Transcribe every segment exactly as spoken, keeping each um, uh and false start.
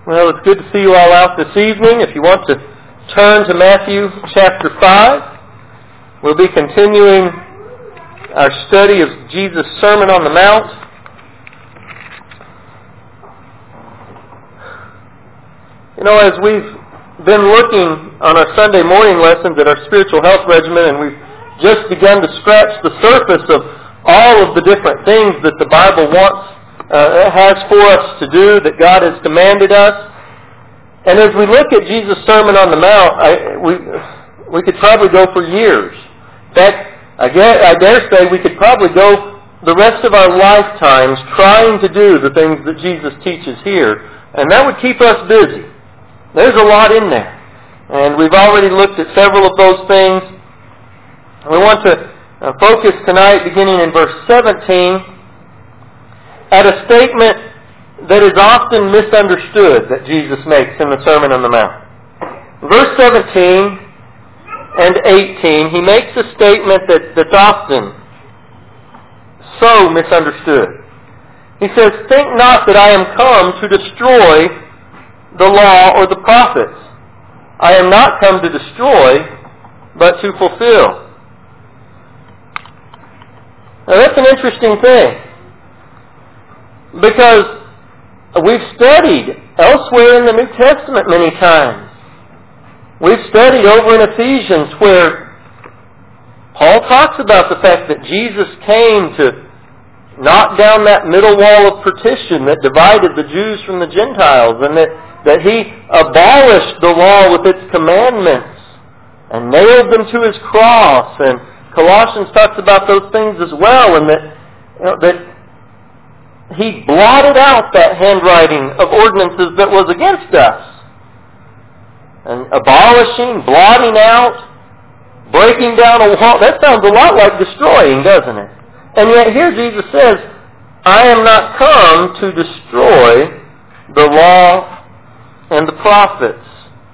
Well, it's good to see you all out this evening. If you want to turn to Matthew chapter five, we'll be continuing our study of Jesus' Sermon on the Mount. You know, as we've been looking on our Sunday morning lessons at our spiritual health regimen, and we've just begun to scratch the surface of all of the different things that the Bible wants Uh, has for us to do, that God has commanded us. And as we look at Jesus' Sermon on the Mount, I, we we could probably go for years. In fact, I, guess, I dare say we could probably go the rest of our lifetimes trying to do the things that Jesus teaches here, and that would keep us busy. There's a lot in there. And we've already looked at several of those things. We want to uh, focus tonight, beginning in verse seventeen, at a statement that is often misunderstood that Jesus makes in the Sermon on the Mount. Verse seventeen and eighteen, he makes a statement that, that's often so misunderstood. He says, "Think not that I am come to destroy the law or the prophets. I am not come to destroy, but to fulfill." Now that's an interesting thing, because we've studied elsewhere in the New Testament many times. We've studied over in Ephesians where Paul talks about the fact that Jesus came to knock down that middle wall of partition that divided the Jews from the Gentiles, and that, that He abolished the law with its commandments and nailed them to His cross. And Colossians talks about those things as well, and that, you know, that He blotted out that handwriting of ordinances that was against us. And abolishing, blotting out, breaking down a wall, that sounds a lot like destroying, doesn't it? And yet here Jesus says, "I am not come to destroy the law and the prophets,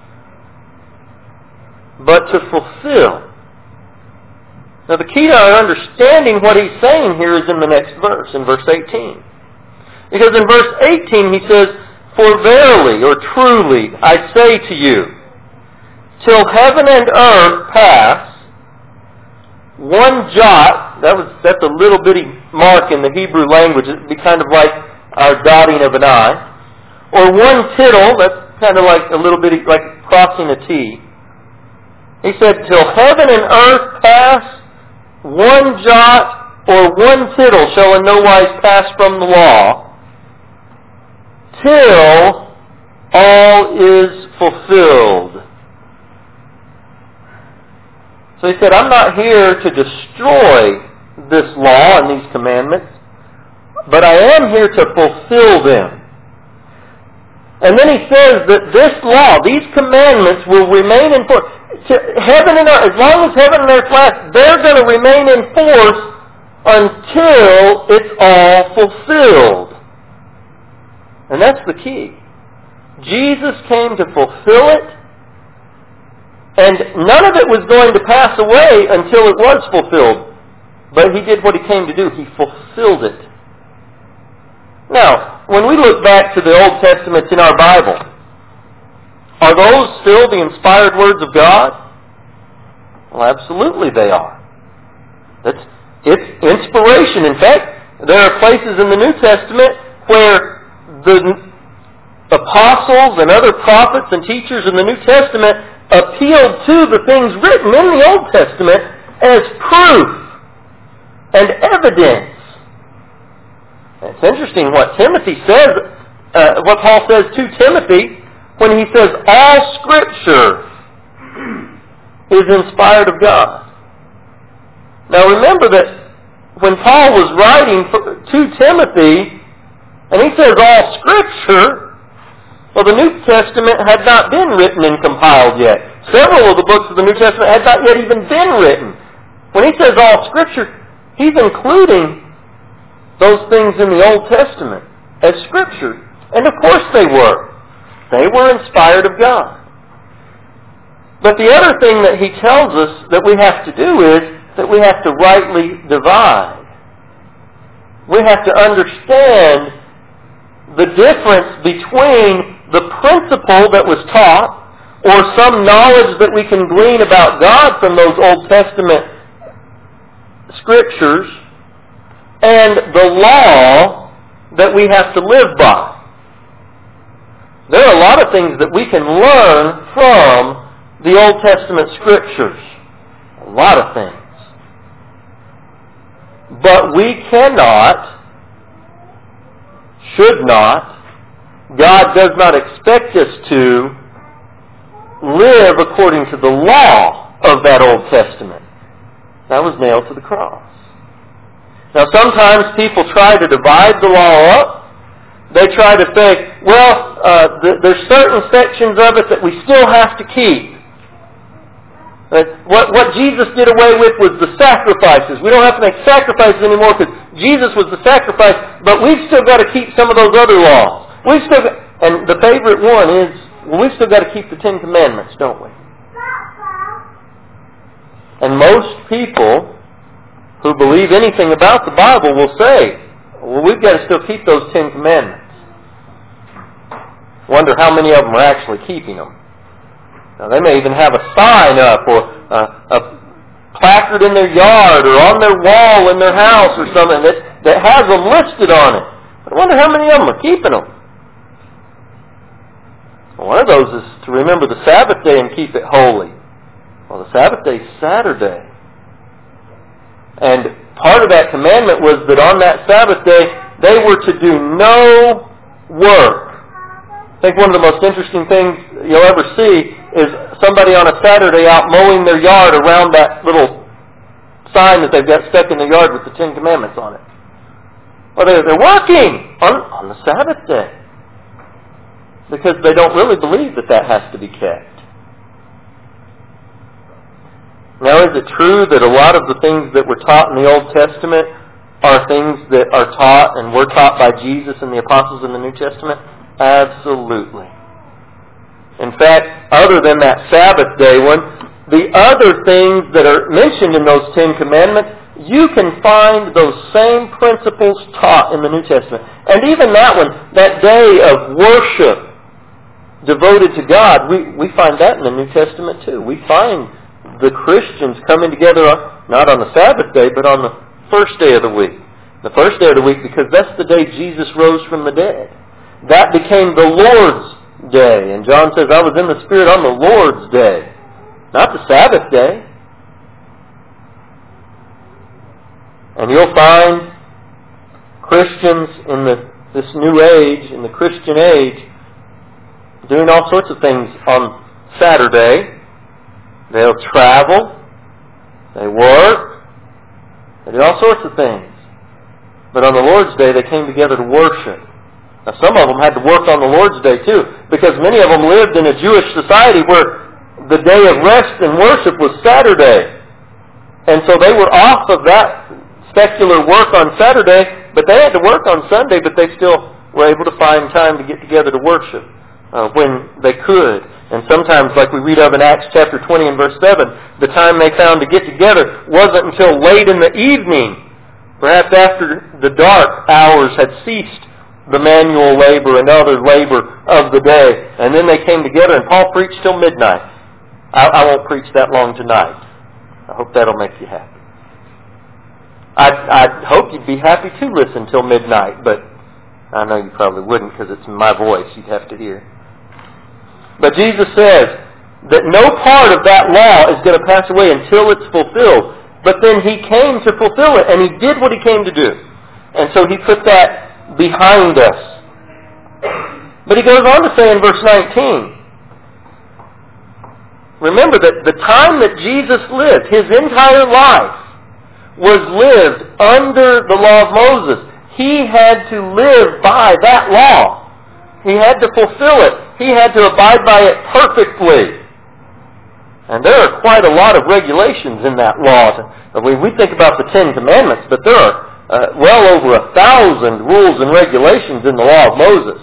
but to fulfill." Now the key to our understanding what He's saying here is in the next verse, in verse eighteen. Because in verse eighteen he says, "For verily," or truly, "I say to you, till heaven and earth pass, one jot," that was that's a little bitty mark in the Hebrew language, it would be kind of like our dotting of an I, or one tittle, that's kind of like a little bitty, like crossing a T. He said, "Till heaven and earth pass, one jot or one tittle shall in no wise pass from the law, till all is fulfilled." So he said, I'm not here to destroy this law and these commandments, but I am here to fulfill them. And then he says that this law, these commandments, will remain in force. Heaven and earth, as long as heaven and earth last, they're going to remain in force until it's all fulfilled. And that's the key. Jesus came to fulfill it, and none of it was going to pass away until it was fulfilled. But He did what He came to do. He fulfilled it. Now, when we look back to the Old Testaments in our Bible, are those still the inspired words of God? Well, absolutely they are. It's, it's inspiration. In fact, there are places in the New Testament where the apostles and other prophets and teachers in the New Testament appealed to the things written in the Old Testament as proof and evidence. It's interesting what Timothy says, uh, what Paul says to Timothy when he says all Scripture is inspired of God. Now remember that when Paul was writing to Timothy, and he says all Scripture, well, the New Testament had not been written and compiled yet. Several of the books of the New Testament had not yet even been written. When he says all Scripture, he's including those things in the Old Testament as Scripture. And of course they were. They were inspired of God. But the other thing that he tells us that we have to do is that we have to rightly divide. We have to understand the difference between the principle that was taught or some knowledge that we can glean about God from those Old Testament scriptures and the law that we have to live by. There are a lot of things that we can learn from the Old Testament scriptures. A lot of things. But we cannot, should not, God does not expect us to live according to the law of that Old Testament. That was nailed to the cross. Now sometimes people try to divide the law up. They try to say, well, uh, th- there's certain sections of it that we still have to keep. Uh, what, what Jesus did away with was the sacrifices. We don't have to make sacrifices anymore because Jesus was the sacrifice, but we've still got to keep some of those other laws. We've still got, and the favorite one is, well, we've still got to keep the Ten Commandments, don't we? And most people who believe anything about the Bible will say, well, we've got to still keep those Ten Commandments. Wonder how many of them are actually keeping them. Now, they may even have a sign up or a, a placard in their yard or on their wall in their house or something that, that has them listed on it. I wonder how many of them are keeping them. Well, one of those is to remember the Sabbath day and keep it holy. Well, the Sabbath day is Saturday. And part of that commandment was that on that Sabbath day, they were to do no work. I think one of the most interesting things you'll ever see is somebody on a Saturday out mowing their yard around that little sign that they've got stuck in the yard with the Ten Commandments on it. Well, they're, they're working on, on the Sabbath day because they don't really believe that that has to be kept. Now, is it true that a lot of the things that were taught in the Old Testament are things that are taught and were taught by Jesus and the apostles in the New Testament? Absolutely. In fact, other than that Sabbath day one, the other things that are mentioned in those Ten Commandments, you can find those same principles taught in the New Testament. And even that one, that day of worship devoted to God, we, we find that in the New Testament too. We find the Christians coming together, not on the Sabbath day, but on the first day of the week. The first day of the week, because that's the day Jesus rose from the dead. That became the Lord's day. And John says, I was in the Spirit on the Lord's day, not the Sabbath day. And you'll find Christians in the, this new age, in the Christian age, doing all sorts of things on Saturday. They'll travel, they work, they do all sorts of things. But on the Lord's Day, they came together to worship. Now, some of them had to work on the Lord's Day, too, because many of them lived in a Jewish society where the day of rest and worship was Saturday. And so they were off of that secular work on Saturday, but they had to work on Sunday, but they still were able to find time to get together to worship uh, when they could. And sometimes, like we read of in Acts chapter twenty and verse seven, the time they found to get together wasn't until late in the evening, perhaps after the dark hours had ceased the manual labor and other labor of the day. And then they came together, and Paul preached till midnight. I, I won't preach that long tonight. I hope that'll make you happy. I, I hope you'd be happy to listen till midnight, but I know you probably wouldn't because it's my voice you'd have to hear. But Jesus says that no part of that law is going to pass away until it's fulfilled. But then He came to fulfill it, and He did what He came to do. And so He put that behind us. But He goes on to say in verse nineteen, remember that the time that Jesus lived, His entire life, was lived under the law of Moses. He had to live by that law. He had to fulfill it. He had to abide by it perfectly. And there are quite a lot of regulations in that law. We, we think about the Ten Commandments, but there are uh, well over a thousand rules and regulations in the law of Moses.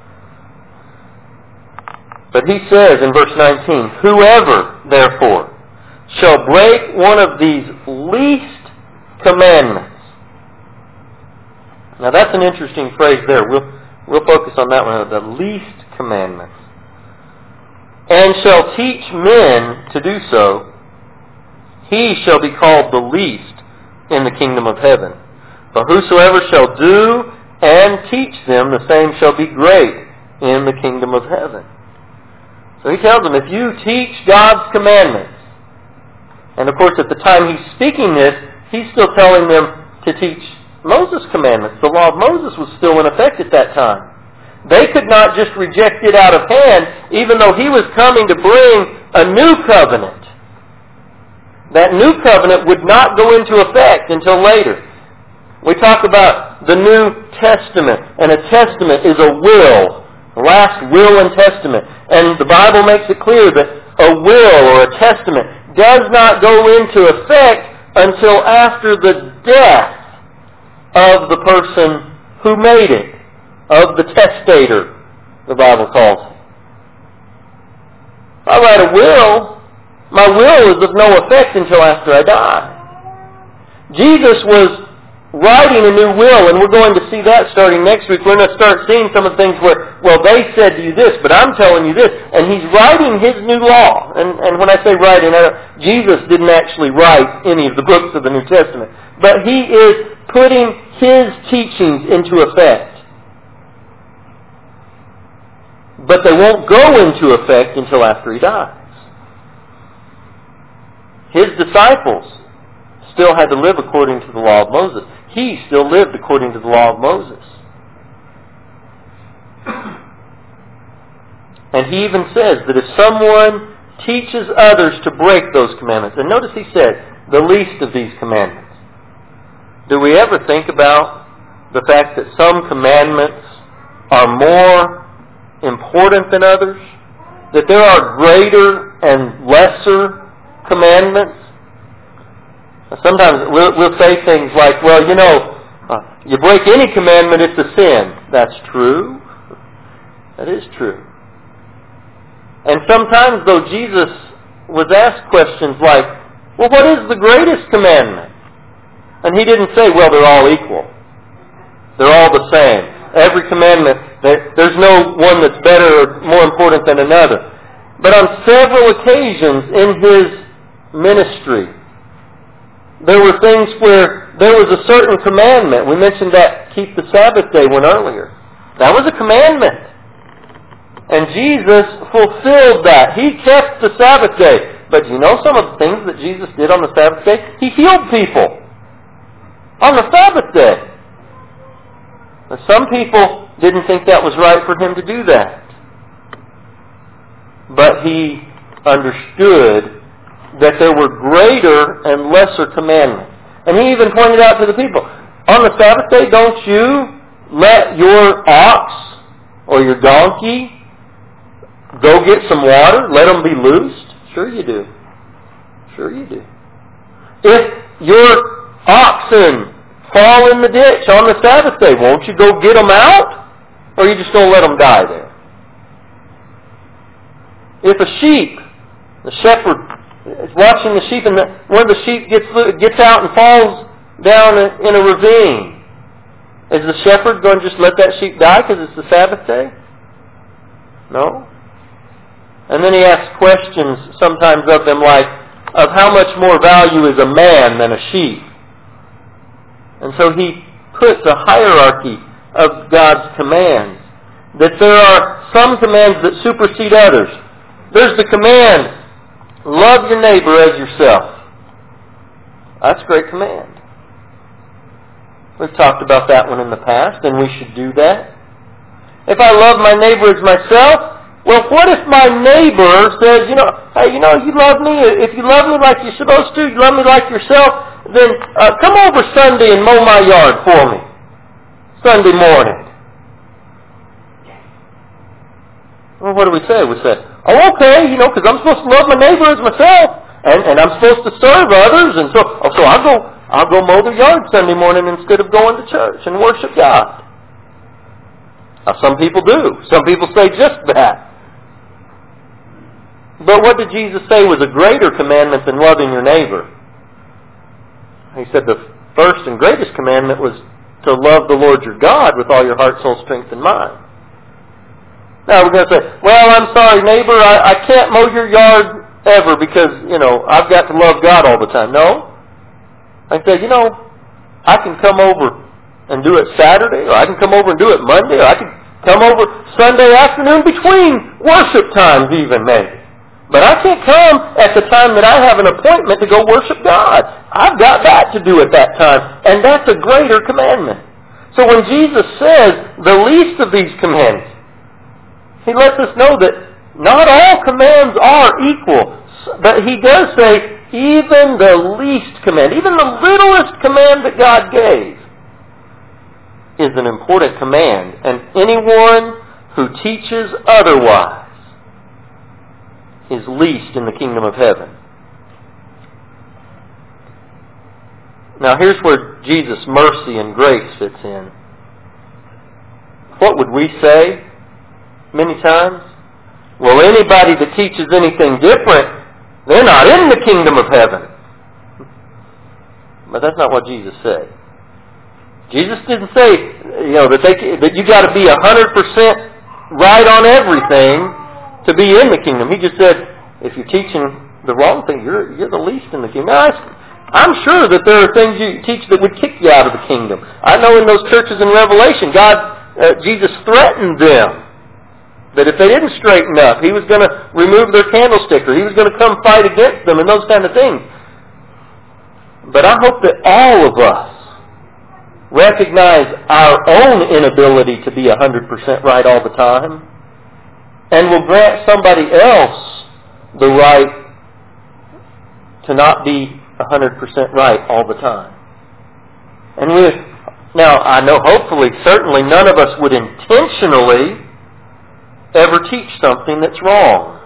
But he says in verse nineteen, whoever, therefore, shall break one of these least commandments. Now that's an interesting phrase there. We'll, We'll focus on that one, the least commandments. And shall teach men to do so, he shall be called the least in the kingdom of heaven. But whosoever shall do and teach them, the same shall be great in the kingdom of heaven. So he tells them, if you teach God's commandments, and of course at the time he's speaking this, he's still telling them to teach Moses' commandments. The law of Moses was still in effect at that time. They could not just reject it out of hand, even though he was coming to bring a new covenant. That new covenant would not go into effect until later. We talk about the New Testament, and a testament is a will, the last will and testament. And the Bible makes it clear that a will or a testament does not go into effect until after the death of the person who made it, of the testator, the Bible calls it. If I write a will, my will is of no effect until after I die. Jesus was writing a new will, and we're going to see that starting next week. We're going to start seeing some of the things where, well, they said to you this, but I'm telling you this. And he's writing his new law. And, and when I say writing, I don't, Jesus didn't actually write any of the books of the New Testament. But he is putting his teachings into effect. But they won't go into effect until after he dies. His disciples still had to live according to the law of Moses. He still lived according to the law of Moses. And he even says that if someone teaches others to break those commandments, and notice he said, the least of these commandments. Do we ever think about the fact that some commandments are more important than others? That there are greater and lesser commandments? Sometimes we'll, we'll say things like, well, you know, uh, you break any commandment, it's a sin. That's true. That is true. And sometimes, though, Jesus was asked questions like, well, what is the greatest commandment? And he didn't say, well, they're all equal. They're all the same. Every commandment, there's no one that's better or more important than another. But on several occasions in his ministry, there were things where there was a certain commandment. We mentioned that keep the Sabbath day one earlier. That was a commandment. And Jesus fulfilled that. He kept the Sabbath day. But you know some of the things that Jesus did on the Sabbath day? He healed people on the Sabbath day. Now, some people didn't think that was right for him to do that. But he understood that there were greater and lesser commandments. And he even pointed out to the people, on the Sabbath day, don't you let your ox or your donkey go get some water? Let them be loosed? Sure you do. Sure you do. If your oxen fall in the ditch on the Sabbath day, won't you go get them out? Or are you just going to let them die there? If a sheep, the shepherd is watching the sheep, and the, one of the sheep gets gets out and falls down in a ravine, is the shepherd going to just let that sheep die because it's the Sabbath day? No. And then he asks questions sometimes of them like, of how much more value is a man than a sheep? And so he puts a hierarchy of God's commands. That there are some commands that supersede others. There's the command, love your neighbor as yourself. That's a great command. We've talked about that one in the past, and we should do that. If I love my neighbor as myself, well, what if my neighbor says, you know, hey, you know, you love me, if you love me like you're supposed to, you love me like yourself, then uh, come over Sunday and mow my yard for me. Sunday morning. Well, what do we say? We say, oh, okay, you know, because I'm supposed to love my neighbor as myself, and, and I'm supposed to serve others, and so oh, so I'll go I'll go mow the yard Sunday morning instead of going to church and worship God. Now, some people do. Some people say just that. But what did Jesus say was a greater commandment than loving your neighbor? He said the first and greatest commandment was to love the Lord your God with all your heart, soul, strength, and mind. Now we're going to say, well, I'm sorry, neighbor, I, I can't mow your yard ever because, you know, I've got to love God all the time. No. I say, you know, I can come over and do it Saturday, or I can come over and do it Monday, or I can come over Sunday afternoon between worship times even, maybe. But I can't come at the time that I have an appointment to go worship God. I've got that to do at that time, and that's a greater commandment. So when Jesus says the least of these commandments, He lets us know that not all commands are equal, but He does say even the least command, even the littlest command that God gave, is an important command. And anyone who teaches otherwise is least in the kingdom of heaven. Now here's where Jesus' mercy and grace fits in. What would we say many times? Well, anybody that teaches anything different, they're not in the kingdom of heaven. But that's not what Jesus said. Jesus didn't say, you know, that they that you got to be a hundred percent right on everything to be in the kingdom. He just said, if you're teaching the wrong thing, you're you're the least in the kingdom. Now, I'm sure that there are things you teach that would kick you out of the kingdom. I know in those churches in Revelation, God, uh, Jesus threatened them that if they didn't straighten up, He was going to remove their candlestick, or He was going to come fight against them, and those kind of things. But I hope that all of us recognize our own inability to be one hundred percent right all the time, and will grant somebody else the right to not be one hundred percent right all the time. And we, now, I know hopefully, certainly none of us would intentionally ever teach something that's wrong.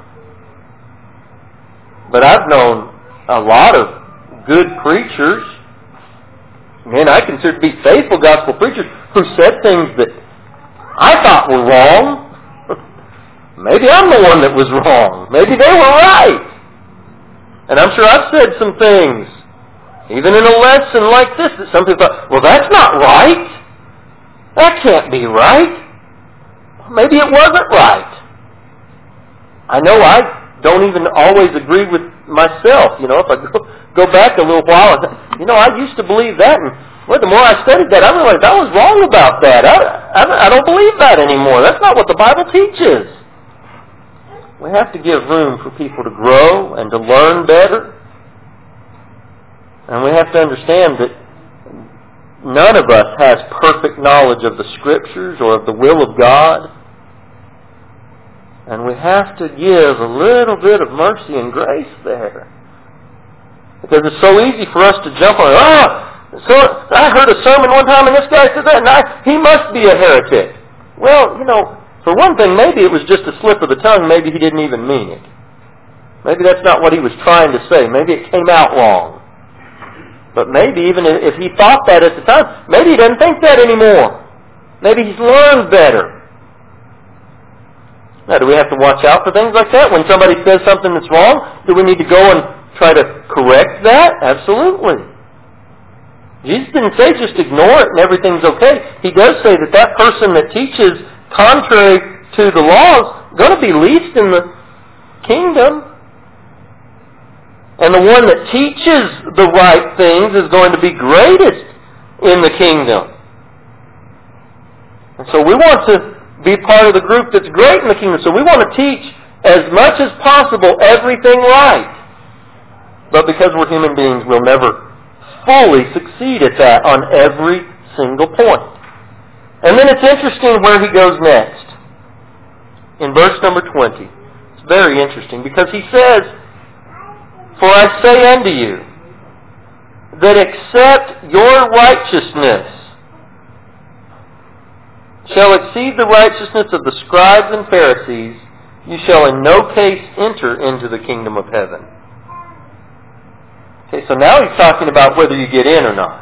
But I've known a lot of good preachers, and I consider to be faithful gospel preachers, who said things that I thought were wrong. Maybe I'm the one that was wrong. Maybe they were right. And I'm sure I've said some things, even in a lesson like this, that some people thought, well, that's not right. That can't be right. Maybe it wasn't right. I know I don't even always agree with myself. You know, if I go, go back a little while, you know, I used to believe that, and well, the more I studied that, I realized I was wrong about that. I, I, I don't believe that anymore. That's not what the Bible teaches. We have to give room for people to grow and to learn better. And we have to understand that none of us has perfect knowledge of the Scriptures or of the will of God. And we have to give a little bit of mercy and grace there. Because it's so easy for us to jump on, oh, so I heard a sermon one time and this guy said that, and I, he must be a heretic. Well, you know, for one thing, maybe it was just a slip of the tongue. Maybe he didn't even mean it. Maybe that's not what he was trying to say. Maybe it came out wrong. But maybe even if he thought that at the time, maybe he doesn't think that anymore. Maybe he's learned better. Now, do we have to watch out for things like that? When somebody says something that's wrong, do we need to go and try to correct that? Absolutely. Jesus didn't say just ignore it and everything's okay. He does say that that person that teaches contrary to the laws is going to be least in the kingdom. And the one that teaches the right things is going to be greatest in the kingdom. And so we want to be part of the group that's great in the kingdom. So we want to teach as much as possible everything right. But because we're human beings, we'll never fully succeed at that on every single point. And then it's interesting where he goes next. In verse number twenty. It's very interesting because he says, for I say unto you, that except your righteousness shall exceed the righteousness of the scribes and Pharisees, you shall in no case enter into the kingdom of heaven. Okay, so now he's talking about whether you get in or not.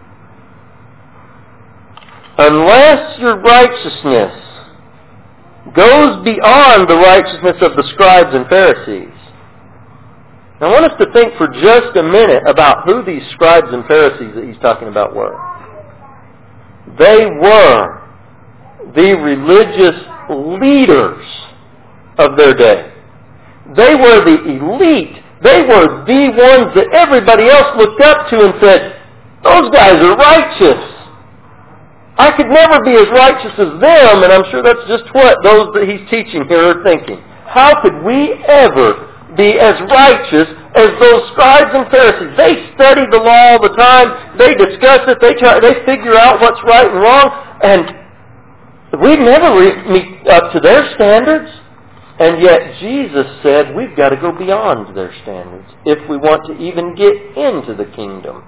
Unless your righteousness goes beyond the righteousness of the scribes and Pharisees. Now I want us to think for just a minute about who these scribes and Pharisees that he's talking about were. They were the religious leaders of their day. They were the elite. They were the ones that everybody else looked up to and said, those guys are righteous. I could never be as righteous as them, and I'm sure that's just what those that he's teaching here are thinking. How could we ever be as righteous as those scribes and Pharisees? They study the law all the time. They discuss it. They try. They figure out what's right and wrong, and we'd never re- meet up to their standards. And yet Jesus said we've got to go beyond their standards if we want to even get into the kingdom.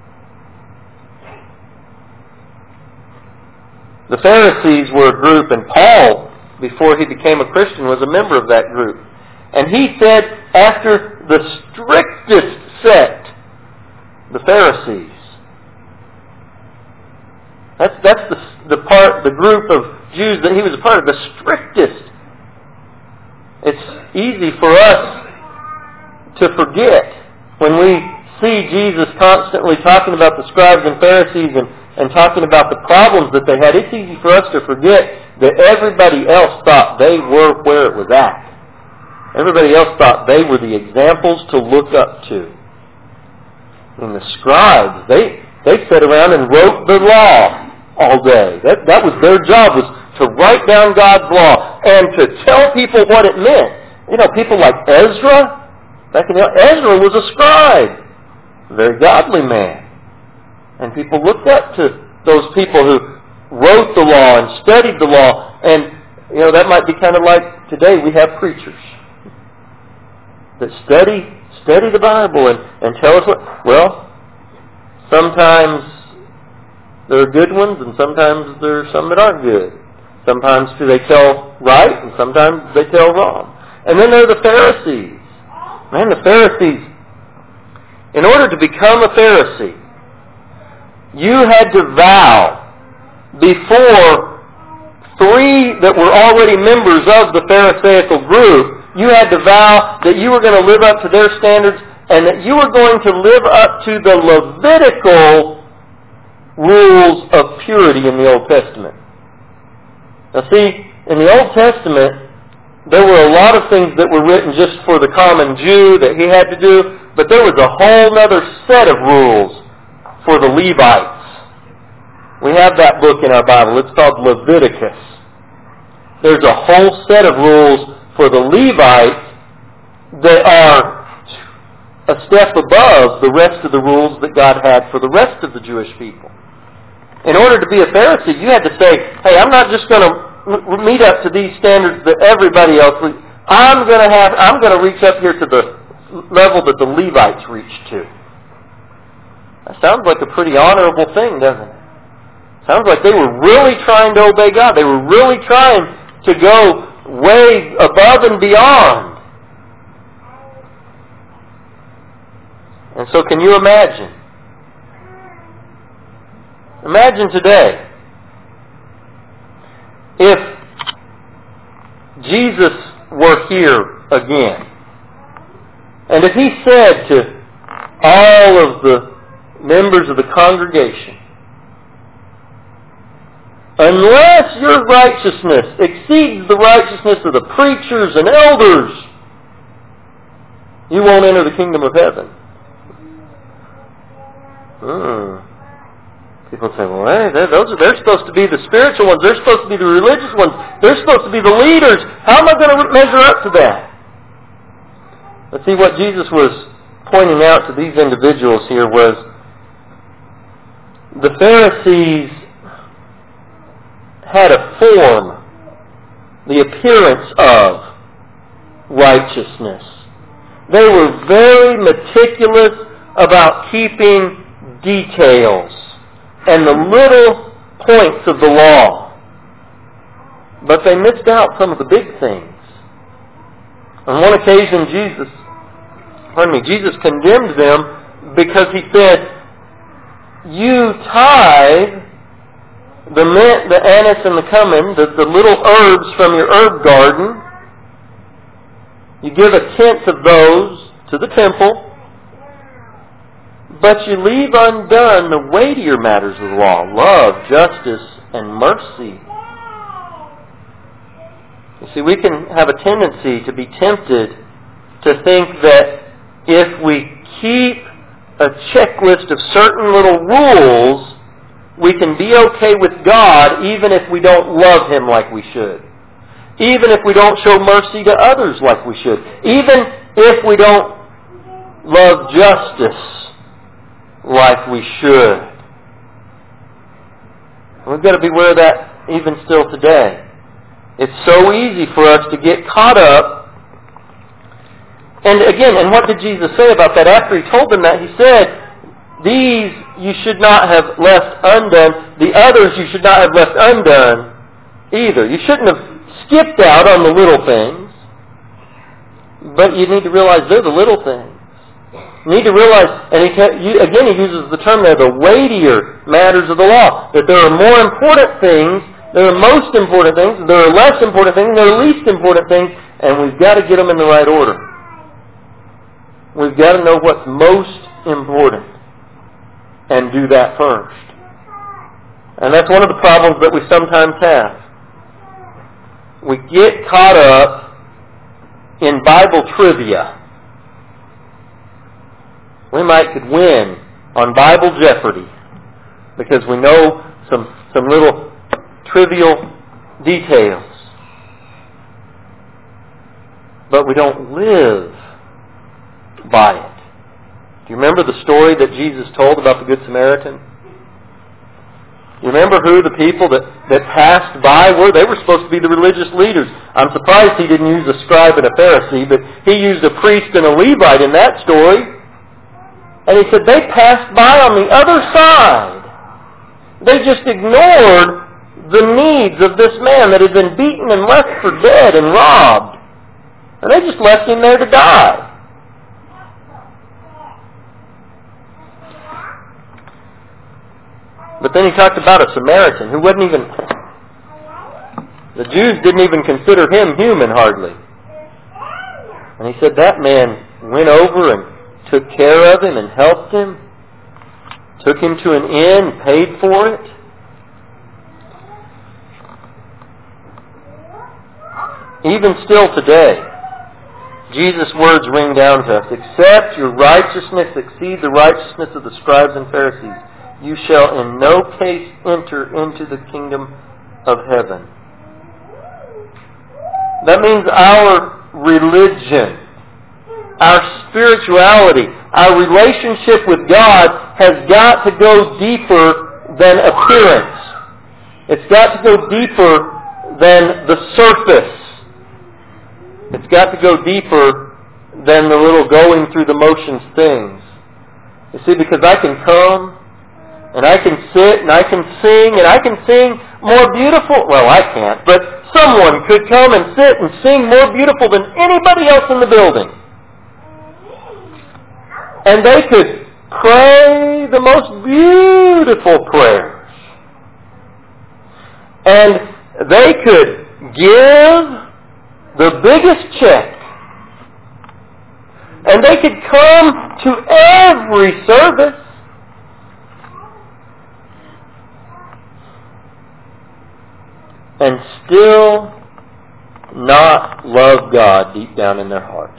The Pharisees were a group, and Paul, before he became a Christian, was a member of that group. And he said, after the strictest sect, the Pharisees. That's that's the the part, the group of Jews that he was a part of, the strictest. It's easy for us to forget when we see Jesus constantly talking about the scribes and Pharisees and, and talking about the problems that they had. It's easy for us to forget that everybody else thought they were where it was at. Everybody else thought they were the examples to look up to. And the scribes, they they sat around and wrote the law all day. That that was their job, was to write down God's law and to tell people what it meant. You know, people like Ezra, back in the Ezra was a scribe, a very godly man. And people looked up to those people who wrote the law and studied the law. And, you know, that might be kind of like today we have preachers that study study the Bible and, and tell us what... Well, sometimes there are good ones and sometimes there are some that aren't good. Sometimes they tell right and sometimes they tell wrong. And then there are the Pharisees. Man, the Pharisees, in order to become a Pharisee, you had to vow before three that were already members of the Pharisaical group, you had to vow that you were going to live up to their standards and that you were going to live up to the Levitical rules of purity in the Old Testament. Now see, in the Old Testament, there were a lot of things that were written just for the common Jew that he had to do, but there was a whole other set of rules for the Levites. We have that book in our Bible. It's called Leviticus. There's a whole set of rules for the Levites that are a step above the rest of the rules that God had for the rest of the Jewish people. In order to be a Pharisee, you had to say, hey, I'm not just going to meet up to these standards that everybody else... I'm going to have. I'm going to reach up here to the level that the Levites reached to. That sounds like a pretty honorable thing, doesn't it? Sounds like they were really trying to obey God. They were really trying to go way above and beyond. And so can you imagine? Imagine today if Jesus were here again, and if he said to all of the members of the congregation, unless your righteousness exceeds the righteousness of the preachers and elders, you won't enter the kingdom of heaven. Hmm. People say, well, hey, those are, they're supposed to be the spiritual ones. They're supposed to be the religious ones. They're supposed to be the leaders. How am I going to measure up to that? But see, what Jesus was pointing out to these individuals here was the Pharisees had a form, the appearance of righteousness. They were very meticulous about keeping details and the little points of the law. But they missed out some of the big things. On one occasion, Jesus, pardon me, Jesus condemned them because he said, you tithe the mint, the anise, and the cumin, the, the little herbs from your herb garden. You give a tenth of those to the temple, but you leave undone the weightier matters of the law, love, justice, and mercy. You see, we can have a tendency to be tempted to think that if we keep a checklist of certain little rules, we can be okay with God even if we don't love Him like we should. Even if we don't show mercy to others like we should. Even if we don't love justice like we should. We've got to beware of that even still today. It's so easy for us to get caught up. And again, and what did Jesus say about that? After He told them that, He said, these you should not have left undone. The others you should not have left undone either. You shouldn't have skipped out on the little things. But you need to realize they're the little things. You need to realize, and he, again he uses the term there, the weightier matters of the law. That there are more important things, there are most important things, there are less important things, there are least important things, and we've got to get them in the right order. We've got to know what's most important and do that first. And that's one of the problems that we sometimes have. We get caught up in Bible trivia. We might could win on Bible Jeopardy because we know some some little trivial details. But we don't live by it. Do you remember the story that Jesus told about the Good Samaritan? You remember who the people that, that passed by were? They were supposed to be the religious leaders. I'm surprised he didn't use a scribe and a Pharisee, but he used a priest and a Levite in that story. And he said they passed by on the other side. They just ignored the needs of this man that had been beaten and left for dead and robbed. And they just left him there to die. But then he talked about a Samaritan who wasn't even... The Jews didn't even consider him human hardly. And he said that man went over and took care of him and helped him. Took him to an inn, paid for it. Even still today, Jesus' words ring down to us. Except your righteousness exceed the righteousness of the scribes and Pharisees, you shall in no case enter into the kingdom of heaven. That means our religion, our spirituality, our relationship with God has got to go deeper than appearance. It's got to go deeper than the surface. It's got to go deeper than the little going through the motions things. You see, because I can come and I can sit and I can sing and I can sing more beautiful. Well, I can't, but someone could come and sit and sing more beautiful than anybody else in the building. And they could pray the most beautiful prayers. And they could give the biggest check. And they could come to every service. And still not love God deep down in their heart.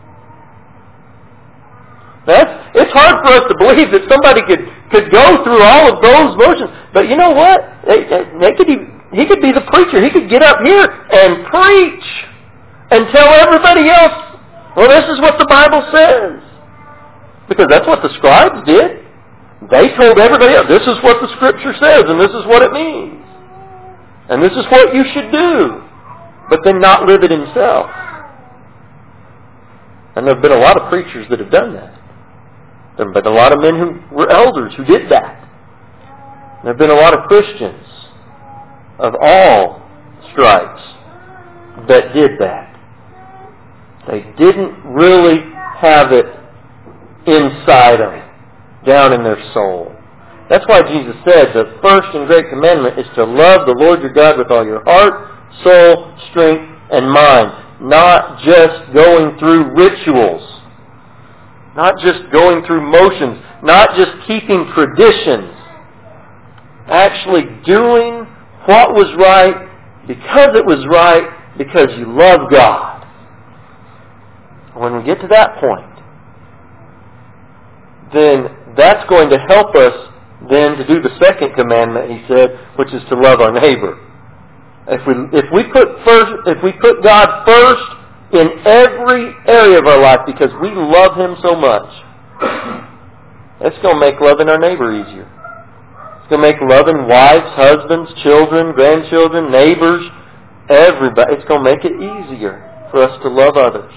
That's, it's hard for us to believe that somebody could, could go through all of those motions. But you know what? They, they could even, he could be the preacher. He could get up here and preach and tell everybody else, well, this is what the Bible says. Because that's what the scribes did. They told everybody else, this is what the Scripture says and this is what it means. And this is what you should do. But then not live it himself. And there have been a lot of preachers that have done that. There have been a lot of men who were elders who did that. There have been a lot of Christians of all stripes that did that. They didn't really have it inside them, down in their soul. That's why Jesus said the first and great commandment is to love the Lord your God with all your heart, soul, strength, and mind. Not just going through rituals. Not just going through motions. Not just keeping traditions. Actually doing what was right because it was right because you love God. When we get to that point, then that's going to help us then to do the second commandment, he said, which is to love our neighbor. If we if we put first if we put God first in every area of our life because we love Him so much, it's going to make loving our neighbor easier. It's going to make loving wives, husbands, children, grandchildren, neighbors, everybody. It's going to make it easier for us to love others.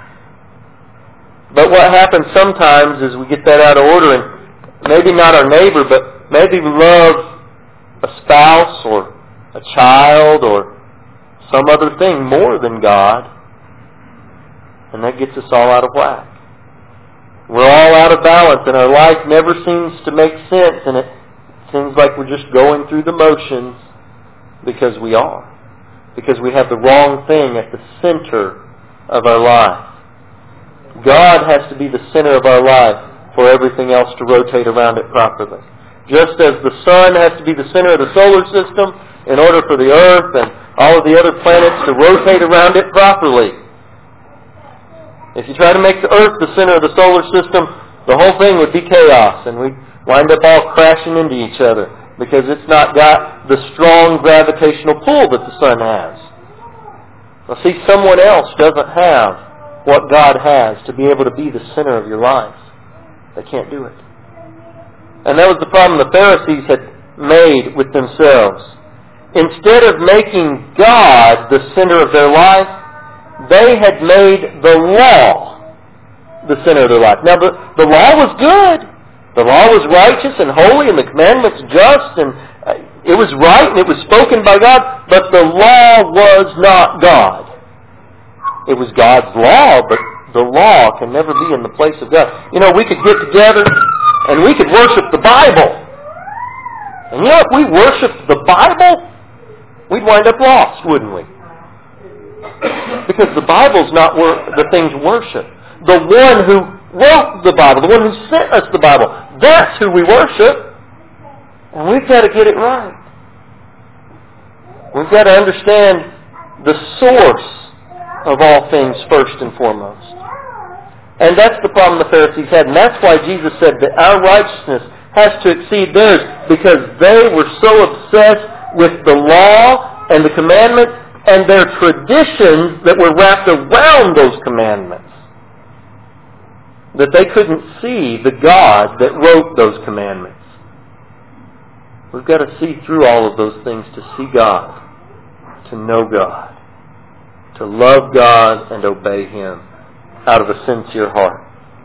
But what happens sometimes is we get that out of order, and maybe not our neighbor, but maybe we love a spouse or a child or some other thing more than God, and that gets us all out of whack. We're all out of balance, and our life never seems to make sense, and it seems like we're just going through the motions because we are. Because we have the wrong thing at the center of our life. God has to be the center of our life for everything else to rotate around it properly. Just as the sun has to be the center of the solar system in order for the earth and all of the other planets to rotate around it properly. If you try to make the earth the center of the solar system, the whole thing would be chaos, and we'd wind up all crashing into each other because it's not got the strong gravitational pull that the sun has. Well, see, someone else doesn't have what God has to be able to be the center of your life. They can't do it. And that was the problem the Pharisees had made with themselves. Instead of making God the center of their life, they had made the law the center of their life. Now, the, the law was good. The law was righteous and holy, and the commandments just, and it was right, and it was spoken by God, but the law was not God. It was God's law, but the law can never be in the place of God. You know, we could get together and we could worship the Bible. And you know, if we worshiped the Bible, we'd wind up lost, wouldn't we? Because the Bible's not wor- the thing to worship. The one who wrote the Bible, the one who sent us the Bible, that's who we worship. And we've got to get it right. We've got to understand the source of all things first and foremost. And that's the problem the Pharisees had. And that's why Jesus said that our righteousness has to exceed theirs, because they were so obsessed with the law and the commandments and their traditions that were wrapped around those commandments that they couldn't see the God that wrote those commandments. We've got to see through all of those things to see God, to know God, to love God and obey Him out of a sincere heart.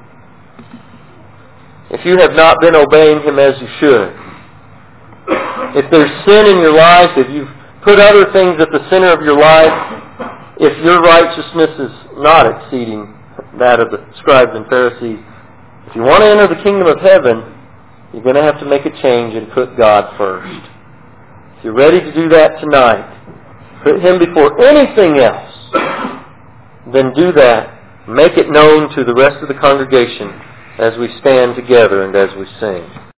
If you have not been obeying Him as you should, if there's sin in your life, if you've put other things at the center of your life, if your righteousness is not exceeding that of the scribes and Pharisees, if you want to enter the kingdom of heaven, you're going to have to make a change and put God first. If you're ready to do that tonight, put Him before anything else, then do that. Make it known to the rest of the congregation as we stand together and as we sing.